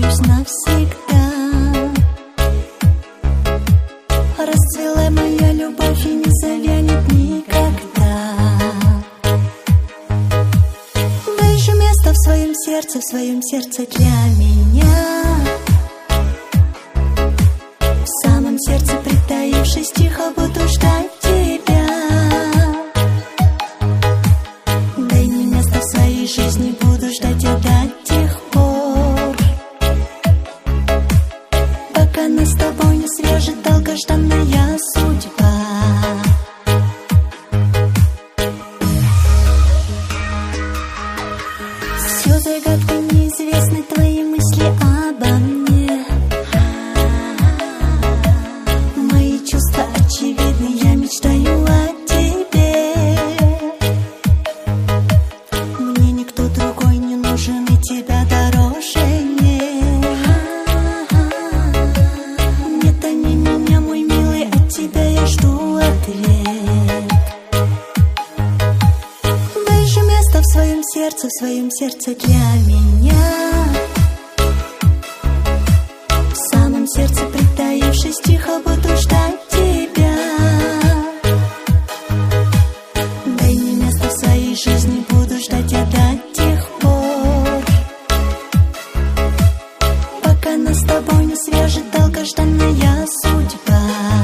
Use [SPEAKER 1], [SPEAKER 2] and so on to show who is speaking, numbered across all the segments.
[SPEAKER 1] останусь навсегда. Расцвела моя любовь и не завянет никогда. Дай же место в своем сердце для меня. В самом сердце притаившись, тихо буду ждать тебя. Дай мне место в своей жизни, буду ждать я до тех пор, пока нас с тобой не свяжет долгожданная судьба. Все загадкой неизвестны твои мысли обо мне. Мои чувства очевидны, я мечтаю о тебе. Мне никто другой не нужен, и тебя дороже нет. Нет, они меня, мой милый, от тебя я жду ответ. Дай же место в своем сердце для меня. В самом сердце притаившись, тихо буду ждать тебя. Дай мне место в своей жизни, буду ждать я до тех пор, пока нас с тобой не свяжет долгожданная судьба.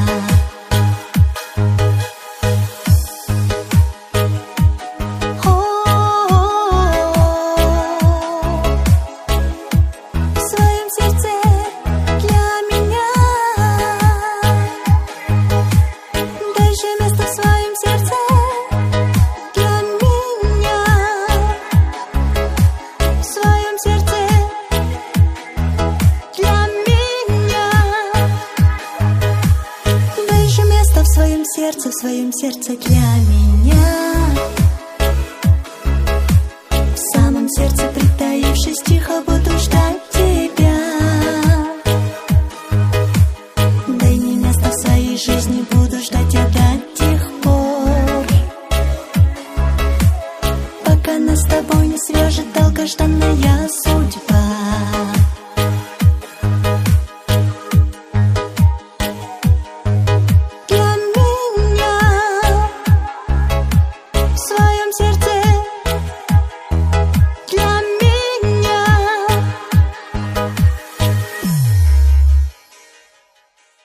[SPEAKER 1] В своем сердце для меня. В самом сердце притаившись, тихо буду ждать тебя. Дай мне место в своей жизни, буду ждать я до тех пор, пока нас с тобой не свяжет долгожданная судьба. Своим